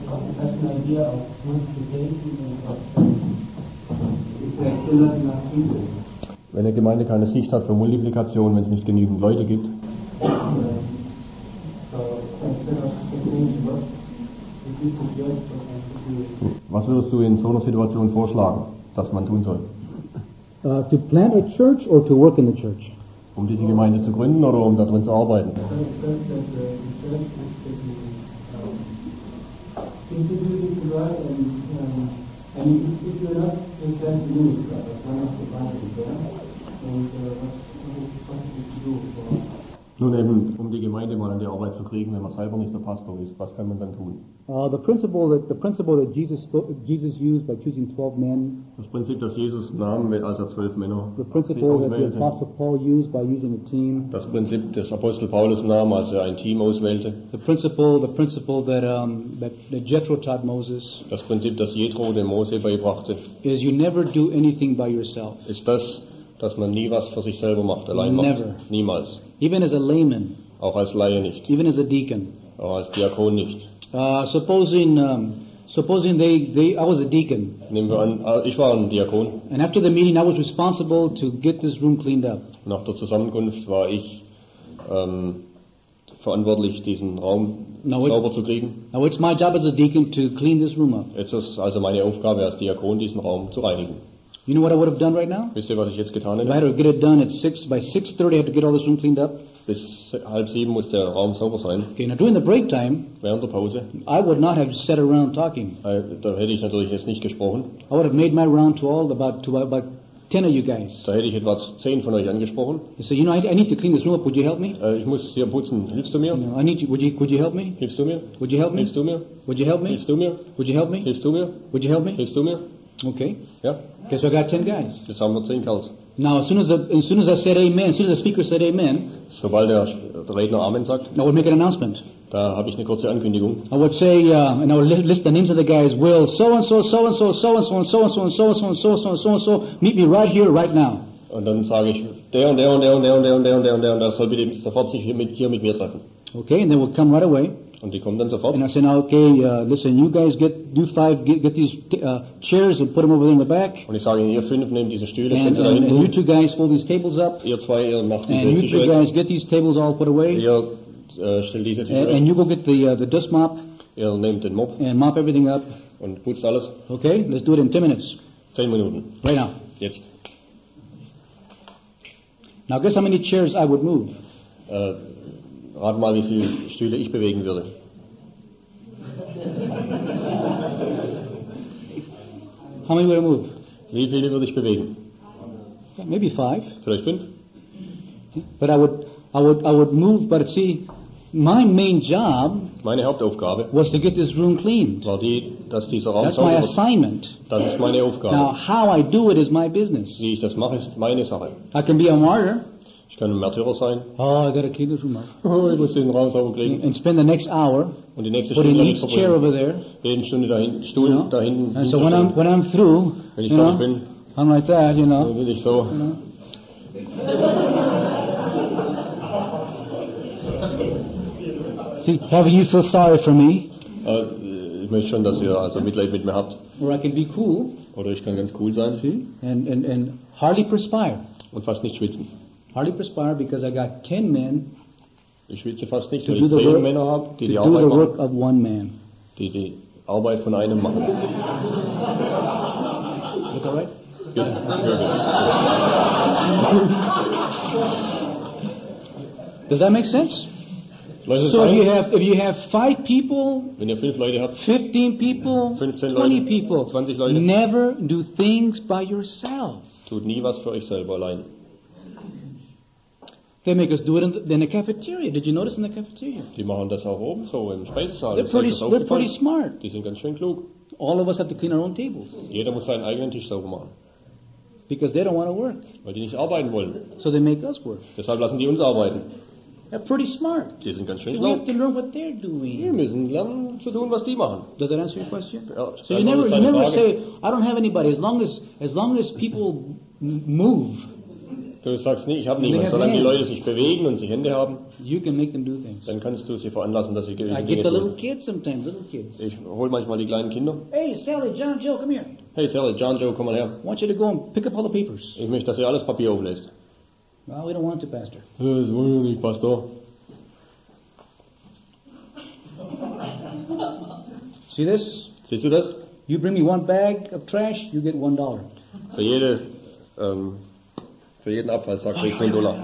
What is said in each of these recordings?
That's an idea of multiplication and if there's still not enough people. Wenn eine Gemeinde keine Sicht hat für Multiplikation, wenn es nicht genügend Leute gibt, So instead of thinking what if you suggest what I should do. was würdest du in so einer Situation vorschlagen, dass man tun soll? To plant a church or to work in the church? Um diese Gemeinde zu gründen oder um darin zu arbeiten? Contributing to God and if you're not interested in it, that's one of the parties there. And what is possible to do for Nun eben, um die Gemeinde mal in die Arbeit zu kriegen, wenn man selber nicht der Pastor ist, was kann man dann tun? The principle that Jesus used by choosing 12 men. Das Prinzip, das Jesus nahm, als er 12 Männer The principle that the Apostle Paul used by using a team. Das Prinzip, das Apostel Paulus nahm, als er ein Team auswählte. The principle that Jethro taught Moses. Das Prinzip, das Jethro dem Mose beibrachte. Is you never do anything by yourself. Ist das, dass man nie was für sich selber macht, allein Never. macht. Niemals. Even as a layman. Auch als Laie nicht. Even as a deacon. Auch als Diakon nicht. Supposing I was a deacon. Nehmen wir an, ich war ein Diakon. And after the meeting, I was responsible to get this room cleaned up. Nach der Zusammenkunft war ich verantwortlich, diesen Raum sauber zu kriegen. Now it's my job as a deacon to clean this room up. Jetzt ist also meine Aufgabe als Diakon, diesen Raum zu reinigen. You know what I would have done right now? Wisst ihr, was ich jetzt getan If I had hätte? to get it done at 6, by 6:30 I had to get all this room cleaned up. Bis 6:30 muss der Raum sauber sein. Okay, now during the break time, Während der Pause. I would not have sat around talking. Da hätte ich natürlich jetzt nicht gesprochen. I would have made my round to about 10 of you guys. Da hätte ich etwa 10 von euch angesprochen. You say, I need to clean this room up. Would you help me? Ich muss hier putzen. Hilfst du mir? You know, I need you. Would you help me? Hilfst du mir? Would you help me? Hilfst du mir? Would you help me? Hilfst du mir? Would you help me? Hilfst du mir? Would you help me? Hilfst du mir? Okay. Ja? Okay, so I got 10 guys. Jetzt haben wir 10 Kerls. Now, as soon as I said amen, as soon as the speaker said amen, Sobald der Redner Amen sagt, I would make an announcement. da habe ich eine kurze Ankündigung. I would say, and I would list the names of the guys. Will so and so, so and so, so and so, and so and so, and so and so, and so and so, and so and so meet me right here, right now. Und dann sage ich, der und der und der und der und der und der und der und der und der soll bitte sofort sich hier mit mir treffen. Okay, and they would come right away. Und die kommen dann sofort. And I say, now, okay, listen, you guys get these chairs and put them over there in the back. Und ich sage Ihnen, ihr 5 nehmt diese Stühle, And, stellt sie da and you hinten. 2 guys fold these tables up. Ihr 2, ihr macht diese And you 2 Tische weg. guys get these tables all put away. Ihr stellt diese Tische And weg. you go get the dust mop Ihr nehmt den Mop and mop everything up. und putzt alles. Okay, let's do it in 10 minutes. 10 Minuten. Right now. Jetzt. Now guess how many chairs I would move. Rat mal, wie viele Stühle ich bewegen würde. How many would I move? Wie viele würde ich bewegen? Maybe 5. Vielleicht 5? But I would move, but see, my main job Meine Hauptaufgabe was to get this room cleaned. war die, dass dieser Raum That's sauber my wird. assignment. Das ist meine Now, Aufgabe. how I do it is my business. Wie ich das mache, ist meine Sache. I can be a martyr. Ich kann ein Märtyrer sein. Oh, I gotta clean this room up. Oh, ich muss den Raum sauber kriegen. And spend the next hour Und die nächste putting Stunde each damit chair verbringen. over there. Jeden Stunde da hinten, Stuhl You know? da hinten. And so hinzustellen. when I'm through, Wenn ich you fertig know, bin, I'm like that, you dann know. bin ich so. See, having you feel sorry for me, Ich möchte schon, dass ihr also Mitleid mit mir habt. or I can be cool, Oder ich kann ganz cool sein see, and hardly perspire. und fast nicht schwitzen. Hardly perspire because I got 10 men Ich schwitze fast nicht, to weil do ich the 10 work, Männer habe, to die die do Arbeit the machen. work of one man. Die Arbeit von einem machen. Is that right? Ja, Does that make sense? Leute, So if you have 5 people, wenn ihr 5 Leute habt, 15 people, 15 20 Leute, people, 20 Leute. never do things by yourself. tut nie was für euch selber allein. They make us do it in the cafeteria. Did you notice in the cafeteria? Die machen das auch oben so im Speisesaal. They're Ist euch das pretty aufgefallen? smart. Die sind ganz schön klug. All of us have to clean our own tables Jeder muss seinen eigenen Tisch sauber machen, because they don't want to work. weil die nicht arbeiten wollen. So they make us work. Deshalb lassen die uns arbeiten. They're pretty smart. Die sind ganz schön We schlau. have to learn what they're Wir doing. müssen lernen zu tun, was die machen. Does that answer your question? Ja, So you das ist eine never Frage. say, I don't have anybody. As long as people move, Du sagst nie, ich habe They niemanden. have Solange die hands. Leute sich bewegen und sich Hände haben, You can make them do things. dann kannst du sie veranlassen, dass sie gewisse I Dinge get the little tun. kids sometimes, little kids. Ich hole manchmal die kleinen Kinder. Hey, Sally, John, Joe, come here. Hey Sally, John, Joe, komm mal her. I want you to go and pick up all the papers. Ich möchte, dass ihr alles Papier auflässt. Well, we don't want to, Pastor. Das wollen wir nicht, Pastor. See this? Siehst du das? You bring me one bag of trash, you get $1. Für jeden Abfallsack kriegst du $1.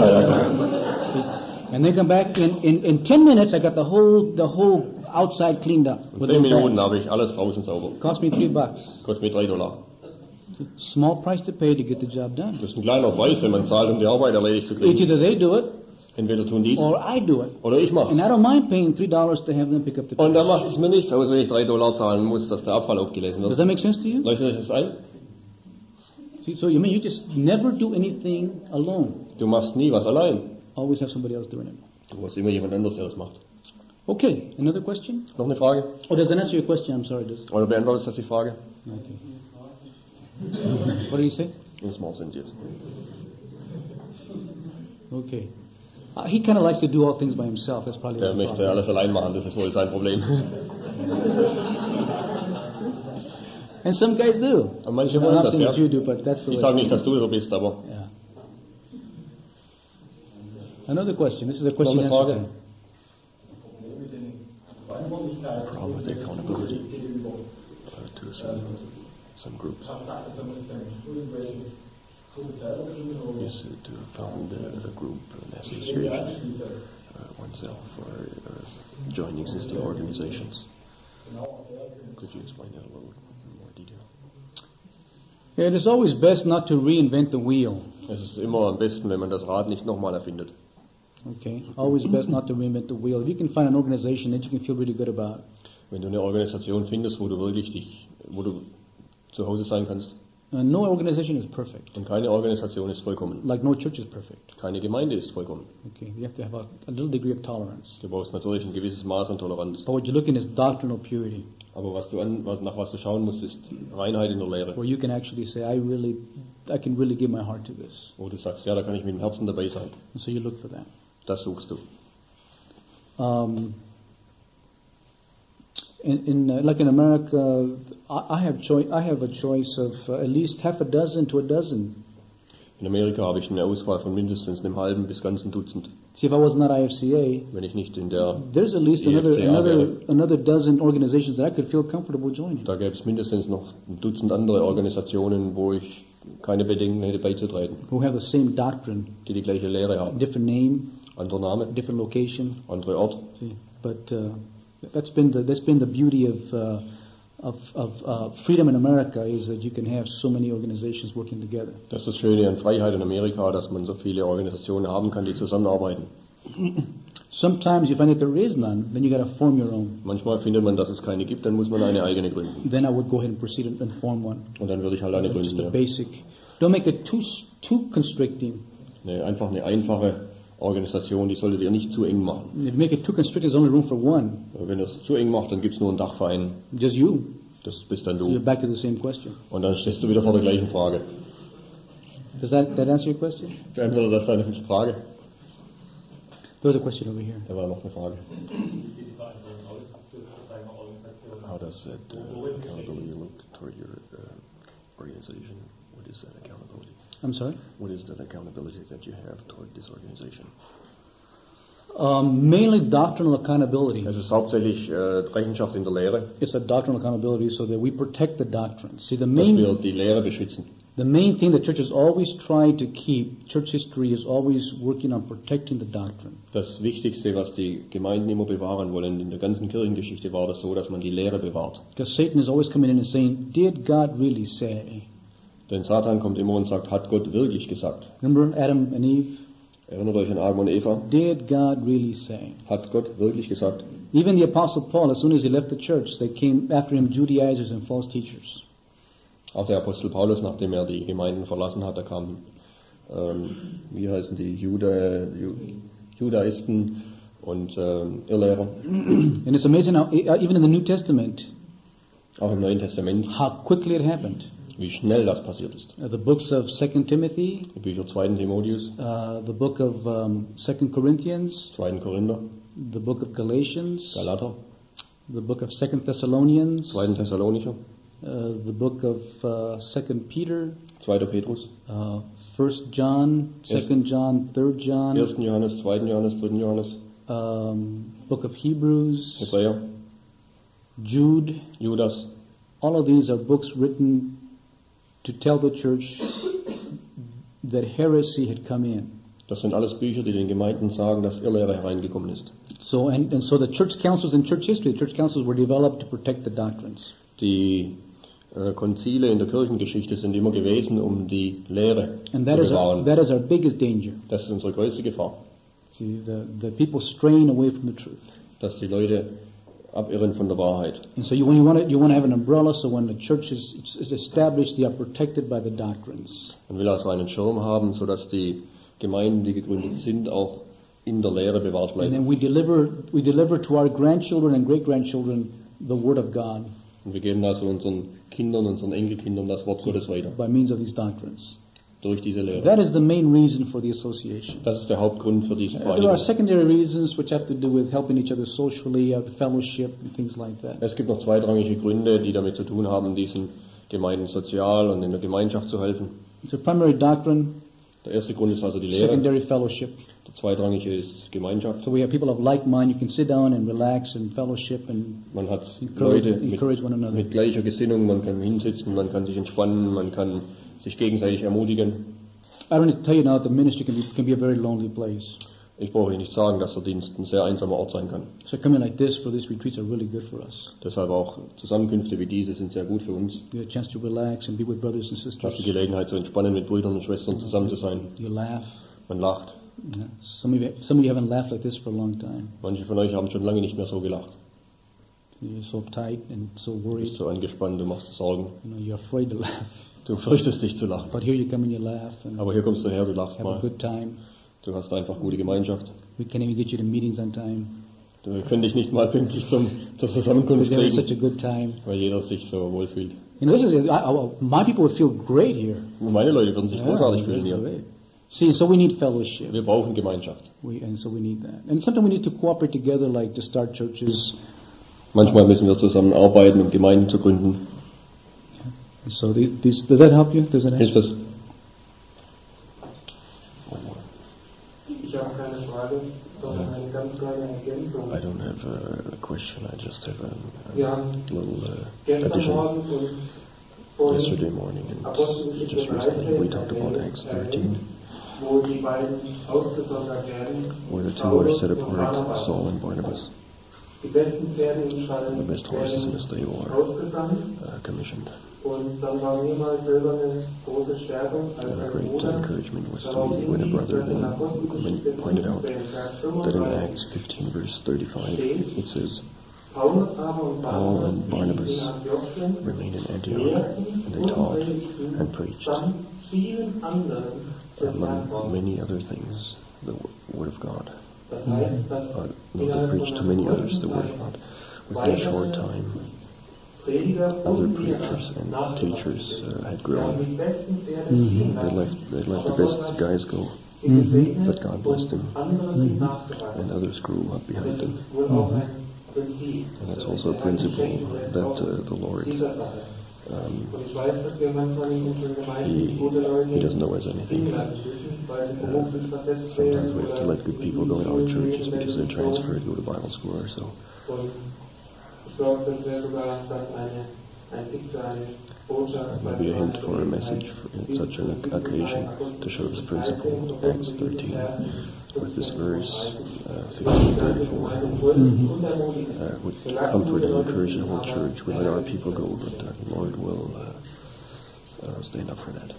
And they come back in 10 minutes. I got the whole outside cleaned up. In with 10 those Minuten bags. habe ich alles draußen sauber. Cost me $3. Kostet mir $3. Small price to pay to get the job done. Das ist ein kleiner Preis, den man zahlt, um die Arbeit erledigt zu kriegen. Either they do it Entweder tun dies or I do it. oder ich And I mach's. don't mind paying $3 to have them pick up the Und da trash. macht es mir nichts aus, wenn ich $3 zahlen muss, dass der Abfall aufgelesen Does wird. that make sense to you? Leuchtet euch das ein? See, so you mean you just never do anything alone. Du machst nie was allein. Always have somebody else doing it. Du hast immer jemand anderes, der das macht. Okay, another question? Noch eine Frage? Oh, does that answer your question? I'm sorry, does Oder beantwortest du die Frage? okay. What did he say? In small sense, yes. Okay. He kind of likes to do all things by himself. That's probably Der the möchte problem. alles allein machen, das ist wohl sein Problem. And some guys do. Und manche I'm wollen not das, saying ja. that you do, but that's the Ich way. sage nicht, dass du so bist, aber Yeah. Another question. This is a noch question eine answer Frage. time. About the accountability to some groups. Yes, to found a group, an association, oneself, or join existing organizations. Could you explain that a little in more detail? It is always best not to reinvent the wheel. Es ist immer am besten, wenn man das Rad nicht nochmal erfindet. Okay? Always best not to reinvent the wheel. If you can find an organization that you can feel really good about, Wenn du eine Organisation findest, wo du zu Hause sein kannst, no organization is perfect. und keine Organisation ist vollkommen. Like no church is perfect. Keine Gemeinde ist vollkommen. Okay? You have to have a little degree of tolerance. Du brauchst natürlich ein gewisses Maß an Toleranz. But what you're looking is doctrinal purity, Aber nach was du schauen musst, ist Reinheit in der Lehre. where you can actually say, I can really give my heart to this. Wo du sagst, ja, da kann ich mit dem Herzen dabei sein. And so you look for that. Das suchst du. Like in America, I have a choice of at least half a dozen to a dozen. In Amerika habe ich eine Auswahl von mindestens einem halben bis ganzen Dutzend. See, if I was not IFCA, Wenn ich nicht in der, there's at least another dozen organizations that I could feel comfortable joining. da gäbe es mindestens noch ein Dutzend andere Organisationen, wo ich keine Bedenken hätte beizutreten, Who have the same doctrine, die gleiche Lehre haben. different name, Anderer Name, different location. anderer Ort. See, but that's been the beauty of freedom in America, is that you can have so many organizations working together. Das ist das Schöne an Freiheit in Amerika, dass man so viele Organisationen haben kann, die zusammenarbeiten. Sometimes you find that there is none, then you got to form your own. Manchmal findet man, dass es keine gibt, dann muss man eine eigene gründen. Then I would go ahead and proceed and form one. Und dann würde ich halt eine Just gründen. a Ja. basic. Don't make it too constricting. Einfach eine einfache Organisation, die solltet ihr nicht zu eng machen. If you make it too constricting, there's only room for one. Wenn ihr es zu eng macht, dann gibt es nur ein Dachverein. Just you. Das bist dann So you're du. back to the same question. Und dann stehst du wieder vor der gleichen Frage. Does that answer your question? Beantwortet das deine Frage? There was a question over here. Da war noch eine Frage. How does that accountability look toward your organization? What is that accountability? I'm sorry? What is that accountability that you have toward this organization? Mainly doctrinal accountability. Es ist hauptsächlich Rechenschaft in der Lehre, It's a doctrinal accountability so that we protect the doctrine. See, dass wir die Lehre beschützen. the main thing the church has always tried to keep, church history is always working on protecting the doctrine. Das Wichtigste, was die Gemeinden immer bewahren wollen, in der ganzen Kirchengeschichte war das so, dass man die Lehre bewahrt. Because Satan is always coming in and saying, did God really say? Denn Satan kommt immer und sagt, hat Gott wirklich gesagt? Remember Adam and Eve? Erinnert euch an Adam und Eva? Did God really say? Hat Gott wirklich gesagt? Even the Apostle Paul, as soon as he left the church, they came after him Judaizers and false teachers. Auch der Apostel Paulus, nachdem er die Gemeinden verlassen hat, da kamen, wie heißen die, Judaisten und Irrlehrer. And it's amazing how, even in the New Testament, Auch im Neuen Testament, how quickly it happened. wie schnell das passiert ist. The books of 2 Timothy, Die Bücher 2. Timotheus, the book of 2 Corinthians, 2. Korinther, the book of Galatians, Galater, the book of 2 Thessalonians, 2. Thessalonicher, the book of 2 Peter, 2. Petrus, 1 John, 2 John, 3 John, 1. Johannes, 2. Johannes, 3. Johannes, book of Hebrews, Hebräer, Jude. Judas. All of these are books written to tell the church that heresy had come in. Das sind alles Bücher, die den Gemeinden sagen, dass Irrlehre hereingekommen ist. So so the church councils in church history, the church councils were developed to protect the doctrines. Die Konzile in der Kirchengeschichte sind immer gewesen, um die Lehre And zu bewahren. that is our biggest danger. Das ist unsere größte Gefahr, See, the people straying away from the truth. dass die Leute abirren von der Wahrheit. And so you want to have an umbrella, so when the church is established, they are protected by the doctrines. Man will also einen Schirm haben, sodass die Gemeinden, die gegründet sind, auch in der Lehre bewahrt And then bleiben. we deliver to our grandchildren and great-grandchildren the Word of God Und wir geben also unseren Kindern, unseren Enkelkindern das Wort Gottes weiter, by means of these doctrines. durch diese Lehre. That is the main reason for the association. Das ist der Hauptgrund für diese There are Vereinigung. secondary reasons which have to do with helping each other socially, fellowship, and things like that. Es gibt noch zweitrangige Gründe, die damit zu tun haben, diesen Gemeinden sozial und in der Gemeinschaft zu helfen. It's a primary doctrine, Der erste Grund ist also die Lehre, secondary fellowship. der zweitrangige ist Gemeinschaft. So we have people of like mind. You can sit down and relax and fellowship and Man hat encourage, Leute encourage one another. mit gleicher Gesinnung, man kann hinsitzen, man kann sich entspannen, man kann sich gegenseitig ermutigen. I don't need to tell you now that the ministry can be a very lonely place. Ich brauche Ihnen nicht sagen, dass der Dienst ein sehr einsamer Ort sein kann. So coming like this for these retreats are really good for us. Deshalb auch Zusammenkünfte wie diese sind sehr gut für uns. You have a chance to relax and be with brothers and Ich habe sisters. die Gelegenheit zu entspannen, mit Brüdern und Schwestern zusammen zu sein. You laugh. Man lacht. Yeah. Some of you haven't laughed like this for a long time. Manche von euch haben schon lange nicht mehr so gelacht. You're so uptight and so Du worried. bist so angespannt, du machst dir Sorgen. You know, you're afraid to laugh. Du fürchtest dich zu lachen. But here you come and you laugh and Aber hier kommst du her, du lachst have a mal. good time. Du hast einfach gute Gemeinschaft. We can't even get you to meetings on time. Wir können dich nicht mal pünktlich zur We're Zusammenkunft having such a kriegen, good time. weil jeder sich so wohlfühlt. You know, my people would feel great here. Meine Leute würden sich großartig that's fühlen hier. great. See, so we need fellowship. Wir brauchen Gemeinschaft. And so we need that. And sometimes we need to cooperate together, like to start churches. Manchmal müssen wir zusammenarbeiten, um Gemeinden zu gründen. So does that help you? Does that Hilft answer? das? Ich habe keine Frage, sondern eine ganz kleine Ergänzung. I don't have a question, I just have a Wir haben little gestern addition. Morgen und vorhin Yesterday morning and Apostelgeschichte just recently we talked 13 about Acts 13, wo die beiden ausgesondert werden, where the two are Paulus set und apart, Barnabas. Saul and Barnabas. Die besten Pferde im Stall The best horses in the werden stable are ausgesandt commissioned. und dann war mir mal selber eine große Stärkung als And a ein great Bruder encouragement was to darauf me when a hinwies, brother dass in then Apostelgeschichte pointed out 15, Vers that in 35 Acts 15 verse 35 it says, Paulus aber und Paul and Barnabas blieben in Antiochien, remained in Antioch, lehrten and they und taught predigten and preached samt vielen anderen das among Wort. many other things the word of God. Das heißt, dass No, they innerhalb preached to von many einer others the kurzen word of Zeit God. Within a short time, Prediger other und Lehrer preachers and nachgewachsen teachers sind. had Sie haben grown. die besten Pferde ziehen They lassen, let the best guys go, sie gesegnet but God blessed them, und andere sind and nachgewachsen. others grew up behind Das them. ist wohl auch ein Prinzip. And that's das also a der Herr principle geschenkt wird, that auch the Lord, dieser Sache. Und ich weiß, dass wir manchmal in unseren Gemeinden gute Leute He doesn't know us ziehen anything. lassen müssen, weil sie beruflich versetzt Sometimes werden we have to oder let good people go in our churches because they're transferred, go to Bible school or so. Und ich glaube, das wäre sogar dann ein Tipp für eine Botschaft. That may be a hint for a message in such an occasion to show this principle, Acts 13, with this verse, 15:34, would comfort and encourage the whole church. We let our people go, but the Lord will stand up for that.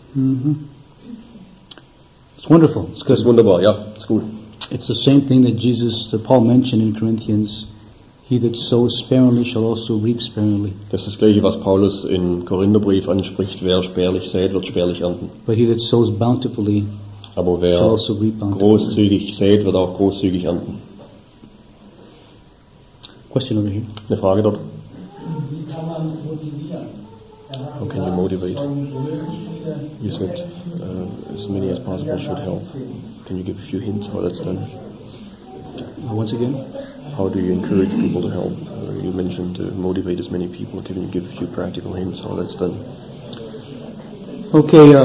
It's wonderful. It's Das ist good. wunderbar, ja, ist gut. It's the same thing that Paul mentioned in Corinthians. He that sows sparingly shall also reap sparingly. Das ist das Gleiche, was Paulus im Korintherbrief anspricht. Wer spärlich sät, wird spärlich ernten. But he that sows bountifully Aber shall wer also reap bountifully. großzügig sät, wird auch großzügig ernten. Question over here. Eine Frage dort? Wie kann man motivieren? How can you motivate? You said as many as possible should help. Can you give a few hints how that's done? Once again? How do you encourage people to help? You mentioned motivate as many people. Can you give a few practical hints how that's done? Okay,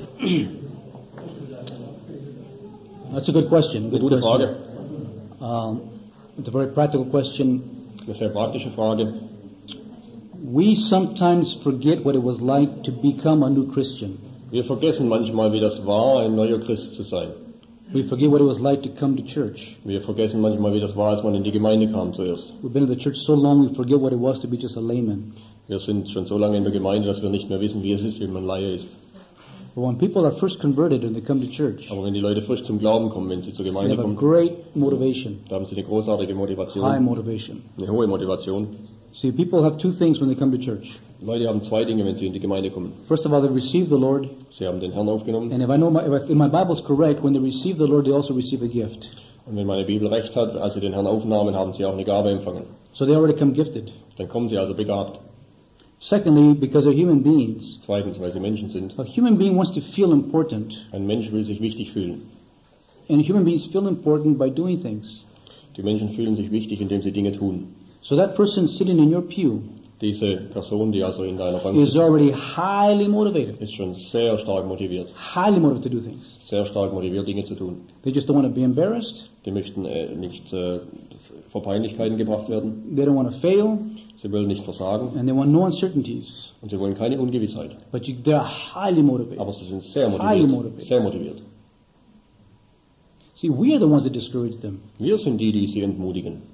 that's a good question. Good Gute question. Frage. It's a very practical question. Eine sehr praktische Frage. We sometimes forget what it was like to become a new Christian. Wir vergessen manchmal, wie das war, ein neuer Christ zu sein. We forget what it was like to come to church. Wir vergessen manchmal, wie das war, als man in die Gemeinde kam zuerst. We've been in the church so long, we forget what it was to be just a layman. Wir sind schon so lange in der Gemeinde, dass wir nicht mehr wissen, wie es ist, wenn man Laie ist. But when people are first converted and they come to church, Aber wenn die Leute frisch zum Glauben kommen, wenn sie zur they Gemeinde have a kommen, great motivation, da haben sie eine großartige high Motivation, motivation. eine hohe Motivation. See, people have two things when they come to church. Leute haben zwei Dinge, wenn sie in die Gemeinde kommen. First of all, they receive the Lord, Sie haben den Herrn aufgenommen, and if my Bible is correct, when they receive the Lord, they also receive a gift. und wenn meine Bibel recht hat, als sie den Herrn aufnahmen, haben sie auch eine Gabe empfangen. So they already come gifted. Dann kommen sie also begabt. Secondly, because they're human beings. Zweitens, weil sie Menschen sind. A human being wants to feel important, Ein Mensch will sich wichtig fühlen. and human beings feel important by doing things. Die Menschen fühlen sich wichtig, indem sie Dinge tun. So that person sitting in your pew Diese Person, die also in deiner Bank is sitzt, already highly motivated, ist schon sehr stark motiviert. highly motivated to do things. Sehr stark motiviert, Dinge zu tun. They just don't want to be embarrassed. Die möchten nicht vor Peinlichkeiten gebracht werden. They don't want to fail, Sie wollen nicht versagen. and they want no uncertainties. Und sie wollen keine Ungewissheit. But they're highly motivated. Aber sie sind sehr Highly motiviert. motivated. Sehr motiviert. See, we are the ones that discourage them. Wir sind die, die sie entmutigen.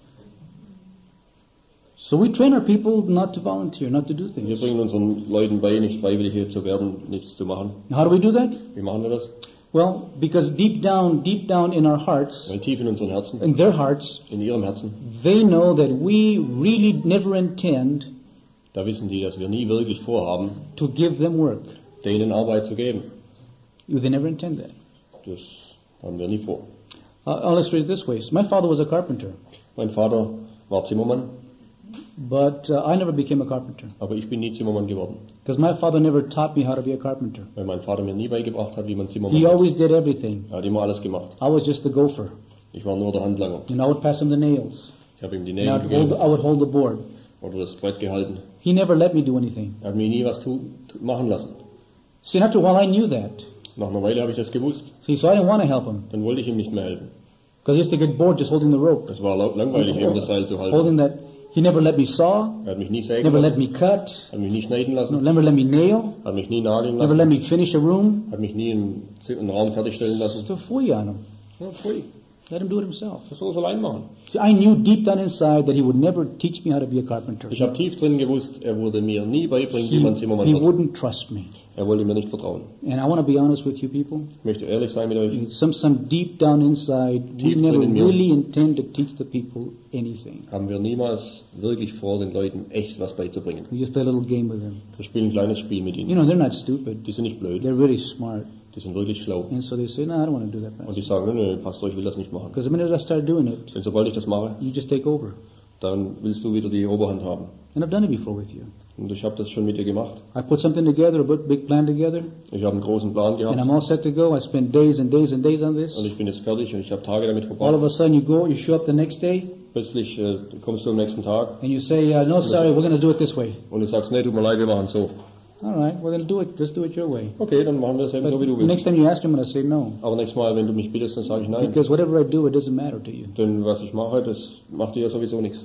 So we train our people not to volunteer, not to do Wir things. bringen unseren Leuten bei, nicht freiwillig hier zu werden, nichts zu machen. How do we do that? Wie machen wir das? Well, because deep down in our hearts, Weil tief in unseren Herzen, in their hearts, in ihrem Herzen, they know that we really never intend da wissen die, dass wir nie wirklich vorhaben, to give them work. denen Arbeit zu geben. They never intend that. Das haben wir nie vor. I'll illustrate it this way. So my father was a carpenter, Mein Vater war Zimmermann, but I never became a carpenter aber ich bin nie Zimmermann geworden. because my father never taught me how to be a carpenter. Weil mein Vater mir nie beigebracht hat, wie man Zimmermann He macht. always did everything. Er hat immer alles gemacht. I was just the gopher. Ich war nur der Handlanger. And I would pass him the nails. Ich habe ihm die And I Nägel would gegeben I would hold the board. oder das Brett gehalten. He never let me do anything. Er hat mich nie was machen lassen. See, and after a while I knew that. Nach einer Weile habe ich das gewusst. See, so I didn't want to help him Dann wollte ich ihm nicht mehr helfen. because he used to get bored just holding the rope. Es war langweilig, eben das Seil zu halten. Holding that. He never let me saw, Er hat mich nie sägen never let lassen, me cut, hat mich nie schneiden lassen, never let me nail, hat mich nie nageln never let lassen, me finish a room. hat mich nie einen Raum fertigstellen lassen. Just a fool on him. Ja, pfui, Let him do it himself. das soll er allein machen. See, I knew deep down inside that he would never teach me how to be a carpenter. Ich habe tief drin gewusst, er würde mir nie beibringen, wie He, man Zimmermann he wird. wouldn't trust me. Er wollte mir nicht vertrauen. And I want to be honest with you people. Ich möchte ehrlich sein mit euch. Some deep down inside, we Tief never drin in mir. really intend to teach the people anything. Haben wir niemals wirklich vor, den Leuten echt was beizubringen. We just play a little game with them. Wir spielen ein kleines Spiel mit You ihnen. know, they're not stupid. Die sind nicht blöd, They're really smart. die sind wirklich schlau. And so they say, no, I don't want to do that, Und Pastor. die sagen, nö, Pastor, ich will das nicht machen. Because the minute I start doing it, Denn sobald ich das mache, you just take over. dann willst du wieder die Oberhand haben. And I've done it before with you. Und ich habe das schon mit dir gemacht. I put something together, a big plan together, Ich habe einen großen Plan and gehabt. I'm all set to go. I spend days and days and days on this. Und ich bin jetzt fertig und ich habe Tage damit All of verbracht. a sudden you go, you show up the next day, Plötzlich kommst du am nächsten Tag and you say, no, sorry, we're going to do it this way. und du sagst, nee, tut mir leid, wir machen so. All right, well then do it. Just do it your way. Okay, dann machen wir es eben But so, wie du the next willst. time you ask him, I'm going to say no. Aber nächstes Mal, wenn du mich bittest, dann sage ich nein. Because whatever I do, it doesn't matter to you. Denn was ich mache, das macht dir ja sowieso nichts.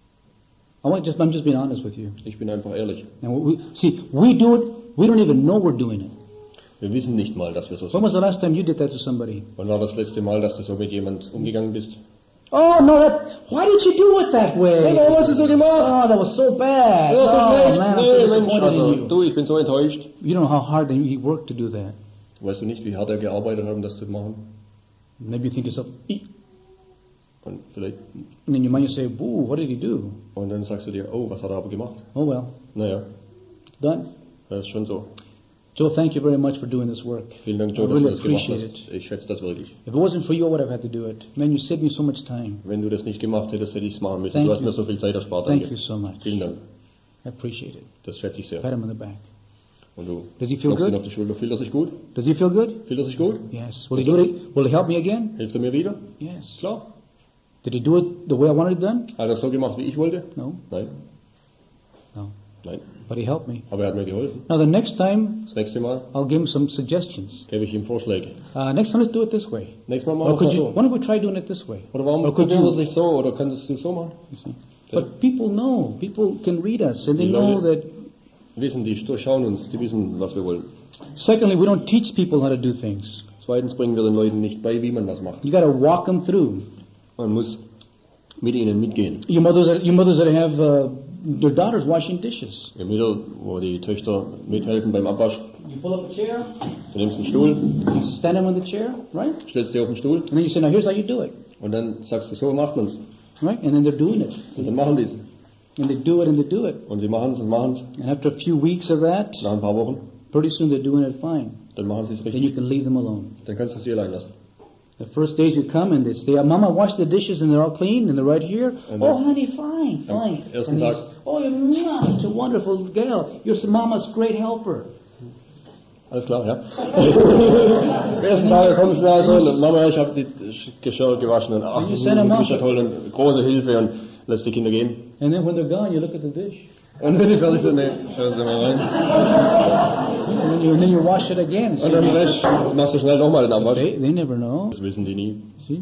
I'm just being honest with you. Ich bin einfach ehrlich. And we do it, we don't even know we're doing it. Wir wissen nicht mal, dass wir so When sind. was the last time you did that to somebody? Wann war das letzte Mal, dass du so mit jemand umgegangen bist? Oh, no, why did you do it that way? Warum hast du so gemacht? Oh, that was so bad. Ja, so Oh, schlecht. man, I'm so Nee, Mensch, disappointed also, in you. du, ich bin so enttäuscht. You don't know how hard he worked to do that. Weißt du nicht, wie hart er gearbeitet hat, um das zu machen? Maybe you think to yourself, "Eek." Und vielleicht, And in your mind you say, "Ooh, what did he do?" und dann sagst du dir, oh, was hat er aber gemacht? Oh well, Naja, done. das ist schon so. Joe, thank you very much for doing this work. Vielen Dank, I Joe, dass du really das gemacht appreciate hast. it. Ich schätze das wirklich. If it wasn't for you, I would have had to do it. Man, you saved me so much time. Wenn du das nicht gemacht hättest, hätte ich es machen müssen. Thank Du hast you. mir so viel Zeit erspart. Thank Danke. you so much. Vielen Dank. I appreciate it. Das schätze ich sehr. Pat him on the back. Und du Does he feel klopfst ihn good? auf die Schulter. Fühlt er sich gut? Does he feel good? Fühlt er sich gut? Yes. Will he do it? Will he help me again? Hilft er mir wieder? Yes. Klar. Did he do it the way I wanted it done? Hat er das so gemacht, wie ich wollte? No. Nein. No. Nein. But he helped me. Aber er hat mir geholfen. Now the next time, Das nächste Mal I'll give him some suggestions. gebe ich ihm Vorschläge. Next time, let's do it this way. Nächstes Mal Or machen wir es why mal so. don't we try doing it this way? Oder warum Or could probieren wir es you? nicht so? Oder kannst du es so machen? You see? But people know. People can read us, and they Die know Leute that. wissen, die durchschauen uns, die wissen, was wir wollen. Secondly, we don't teach people how to do things. Zweitens bringen wir den Leuten nicht bei, wie man was macht. You got to walk them through. Man muss mit ihnen mitgehen. You mothers that have their daughters washing dishes. Im Mittel, wo die Töchter mithelfen beim Abwasch. You pull up a chair, Du nimmst einen Stuhl, you stand them on the chair, right? stellst dich auf den Stuhl And then you say, now here's how you do it, und dann sagst du, so macht man's. right? And then they're doing it. Und dann machen die es. And they do it and they do it. Und sie machen es und machen es. And after a few weeks of that, Nach ein paar Wochen, pretty soon they're doing it fine. dann machen sie es Then you richtig. can leave them alone. Dann kannst du sie allein lassen. The first days you come and they say, Mama, wash the dishes and they're all clean and they're right here. And Oh, then- honey, fine, fine. ersten And Tag- he's, oh, you're such a wonderful gal. You're Mama's great helper. Alles klar, ja? Am ersten Tag kommst du also und Mama, ich habe die Geschirr gewaschen und ach, du bist ja toll und große Hilfe und lässt die Kinder gehen. And then when they're gone, you look at the dish. Und wenn die fertig sind, ne, schau sie mal rein. And then you wash it again. Und dann machst du schnell nochmal den Abwasch. They never know. Das wissen die nie. See?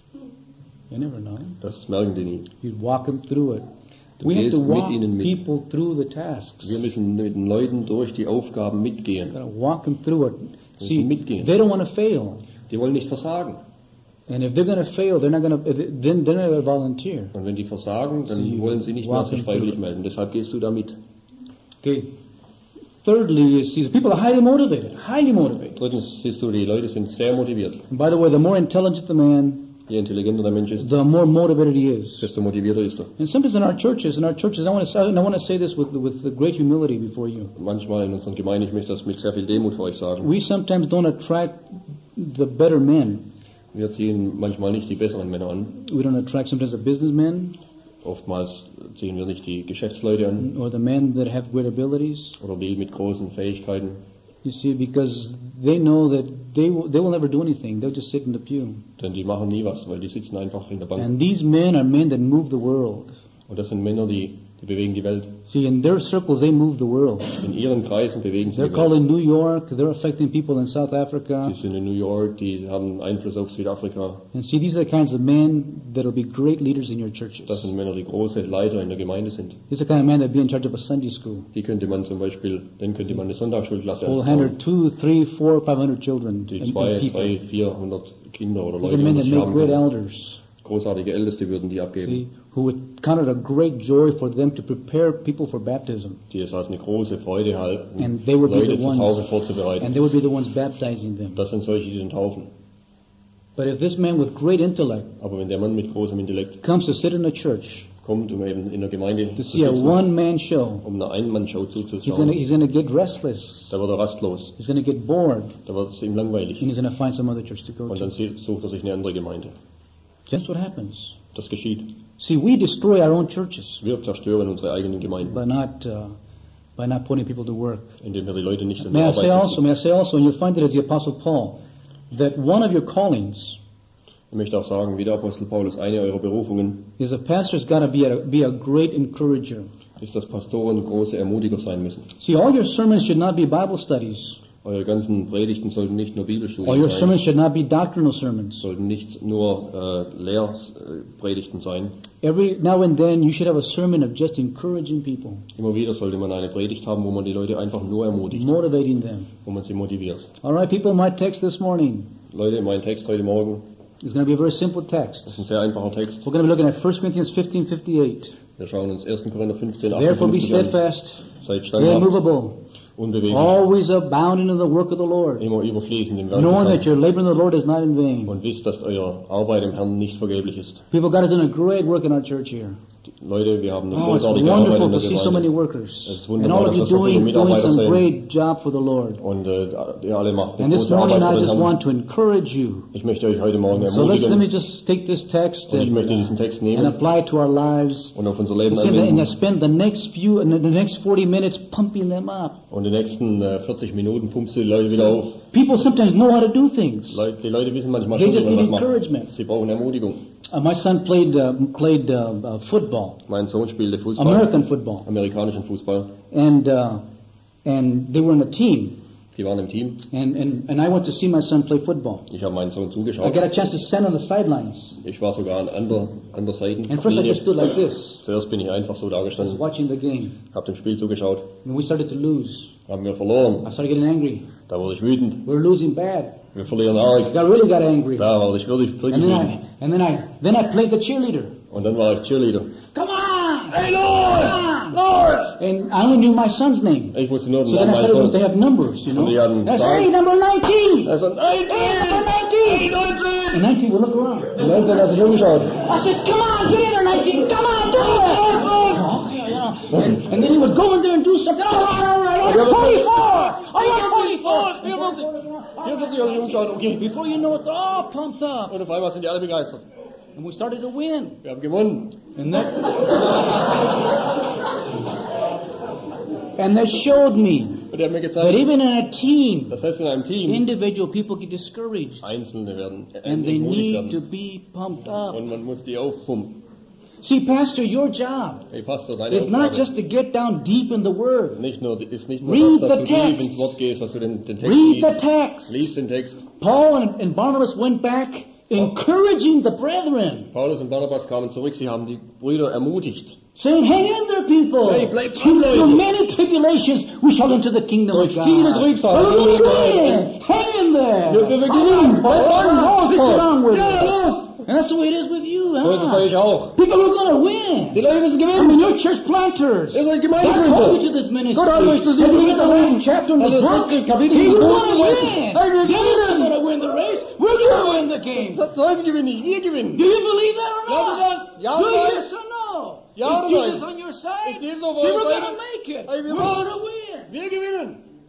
They never know. Das merken die nie. You walk them through it. Du We have to gehst mit walk ihnen mit. people through the tasks. Wir müssen mit den Leuten durch die Aufgaben mitgehen. Gotta walk them through it. Wir See, müssen mitgehen. they don't want to fail. Die wollen nicht versagen. And if they're going to fail, they're not going to, then they're not going to volunteer. Und wenn die versagen, dann Sie wollen sie nicht mehr sich walken freiwillig through. melden. Deshalb gehst du da mit. Okay. Thirdly, you see, the people are highly motivated. Highly motivated. Drittens siehst du, die Leute sind sehr motiviert. And by the way, the more intelligent the man, Je intelligenter der Mensch ist, the more motivated he is. desto motivierter ist er. And sometimes in our churches, I want to say this with the great humility before you. Manchmal in unseren Gemeinden, ich möchte das mit sehr viel Demut für euch sagen, We sometimes don't attract the better men. wir ziehen manchmal nicht die besseren Männer an. We don't attract sometimes the businessmen Oftmals ziehen wir nicht die Geschäftsleute an or the men that have great abilities. oder die mit großen Fähigkeiten. You see, because they know that they will never do anything. They'll just sit in the pew. Denn die machen nie was, weil die sitzen einfach in der Bank. And these men are men that move the world. Und das sind Männer, die bewegen die Welt. See, in their circles, they move the world. In ihren Kreisen bewegen sie They're die called Welt. in New York. They're affecting people in South Africa. Die sind in New York, die haben Einfluss auf Südafrika. And see, these are the kinds of men that will be great leaders in your churches. Das sind Männer, die große Leiter in der Gemeinde sind. These are the kind of men that be in charge of a Sunday school. Die könnte man zum Beispiel, den könnte man eine Sonntagsschulklasse Will anfangen, handle 200, 300, 400, 500 children die and 200, people. 300, 400 Kinder oder These Leute are men um that sich make haben great können. elders. Großartige Älteste würden die abgeben. See, who would count it a great joy for them to prepare people for baptism. Die es als eine große Freude halten, And they would be Leute the zur ones, Taufe and vorzubereiten. they would be the ones baptizing them. Das sind solche, die den taufen. But if this man with great intellect Aber wenn der Mann mit großem Intellekt comes to sit in a church kommt, um eben in der Gemeinde to zu see a sitzen, one-man show, um einer Ein-Mann-Show he's zuzuschauen, gonna get restless. da wird er rastlos, He's gonna get bored, da wird es ihm langweilig. and he's gonna find some other church to go Und dann to. sucht er sich eine andere Gemeinde. That's what happens. Das geschieht. See, we destroy our own churches Wir zerstören unsere eigenen Gemeinden, by not putting people to work. indem wir die Leute nicht in die May I Arbeit say setzen. also, and you'll find it as the Apostle Paul, that one of your callings Ich möchte auch sagen, wie der Apostel Paulus, eine eurer Berufungen is a pastor's got to be a great encourager. ist, dass Pastoren große Ermutiger sein müssen. See, all your sermons should not be Bible studies. Eure ganzen Predigten sollten nicht nur All your Bibelstudien sein, sermons should not be doctrinal sermons. sollten nicht nur Lehrpredigten sein. Every now and then, you should have a sermon of just encouraging people, Immer wieder sollte man eine Predigt haben, wo man die Leute einfach nur ermutigt, motivating them. wo man sie motiviert. All right, people, my text this morning Leute, mein Text heute Morgen is going to be a very simple ist text. ein sehr einfacher Text. We're going to be looking at 1 Corinthians 15:58. Wir schauen uns 1. Korinther 15, Therefore be 58 an. steadfast, Seid standhaft, immovable, unbeweglich, always abounding in the work of the Lord, immer überfließend im Werk knowing that des your Herrn. labor in the Lord is not in vain. Und wisst, dass eure Arbeit im Herrn nicht vergeblich ist. People, God is doing a great work in our church here. Leute, wir haben eine Oh, it's großartige Arbeit wonderful in der to see so many Gemeinde. workers. Es ist And wunderbar, all of dass you da so viele doing Mitarbeiter some sind. great job for the Lord. Und ihr alle macht eine And this große morning Arbeit I für just den want Herrn. to encourage you. Ich möchte euch heute Morgen So let me ermutigen just take this text und ich möchte and diesen Text nehmen apply it to our lives. und auf unser Leben And anwenden spend the next 40 minutes pumping them up. und die nächsten 40 Minuten pumpst du die Leute wieder auf. People sometimes know how to do things. Die Leute wissen manchmal They schon, wie just man need was macht. encouragement. Sie brauchen Ermutigung. My son played football, Mein Sohn spielte Fußball, American football, amerikanischen Fußball. and they were in a team. Die waren im Team. And I went to see my son play football. Ich habe meinen Sohn I zugeschaut. got a chance to stand on the sidelines. Ich war sogar an der Seite. And first I just stood like this, Zuerst bin ich einfach so just dagestanden, watching the game. habe dem Spiel zugeschaut, And we started to lose. haben wir verloren. I started getting angry. Da wurde ich wütend. We were losing bad. Wir verlieren I arg. really got angry. Da war ich wirklich And wütend. then I played the cheerleader. Und dann war ich Cheerleader. Come on! Hey, Lord! And I only knew my son's name. Ich wusste nur den So then I Namen started, meines they Sohnes. have numbers, you know. Und die hatten That's Zahlen. hey, number 19! Er sagt, 19! Hey, number 19! And 19 would look around. Die Leute haben sich umgeschaut. I said, come on, get in there, 19! Come on, do it! Okay, yeah. And then he would go in there and do something. All right, I want 44! I want 44! Die haben sich alle umgeschaut. Okay. Before you know it, they're all pumped up. Und auf einmal sind die alle begeistert. And we started to win. Wir haben gewonnen. And that showed me Und er hat mir that gezeigt, even in a team, das heißt in einem Team, individual people get discouraged. Einzelne werden And they entmutigt need to werden. be pumped up. Und man muss die aufpumpen. See, Pastor, your job Hey Pastor, deine is not Aufgabe just to get down deep in the Word. ist nicht nur Read das, dass the du tief text. ins Wort gehst, dass du den Text Read the liest. text. Lies den Text. Paul and Barnabas went back encouraging the brethren, Paulus und Barnabas kamen zurück, sie haben die Brüder ermutigt. saying, hang in there, people. Hey, bleibt dran, Leute. Through many tribulations, we shall enter the kingdom of Durch God. viele Trübsal. We're going to win. Hang in there. Wir gewinnen. Bleibt dran. Oh, just get on with Ja, it. los. And that's the way it is with you, So ist es bei huh? euch auch. People are going to win. Die Leute müssen I gewinnen. mean, you're church planters. Ihr seid God Gemeindegründer. called you to this ministry. Gott hat euch zu And diesem look at the Dienst last chapter in the Also das book. letzte Kapitel He des will Buches win. Hey, wir Jesus is gewinnen. going to win the race. We're going to win the game. Das soll gewinnen nicht, wir gewinnen. Do you believe that or Glaubt ihr not? das? Ja Do oder you nein? yes or no? Ja Is oder Jesus nein? on your side? Ist Jesus auf See, eurer we're Seite? going to make it. Hey, wir We're machen going to win. Wir gewinnen.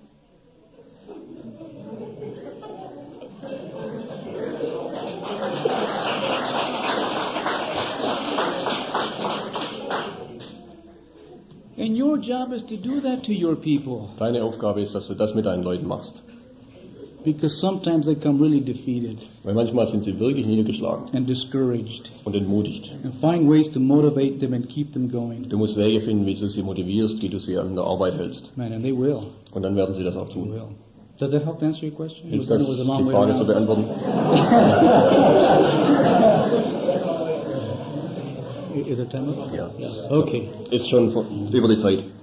And your job is to do that to your people. Deine Aufgabe ist, dass du das mit deinen Leuten machst. Because sometimes they come really defeated Weil manchmal sind sie wirklich niedergeschlagen and discouraged. und entmutigt. And find ways to motivate them and keep them going. Du musst Wege finden, wie du sie motivierst, wie du sie an der Arbeit hältst. Man, and they will. Und dann werden sie das auch They tun. will. Does that help to answer your question? Hilft das, It was a die long way Frage zu around. beantworten? Is it time up? Ja. Okay. Ist schon über die Zeit.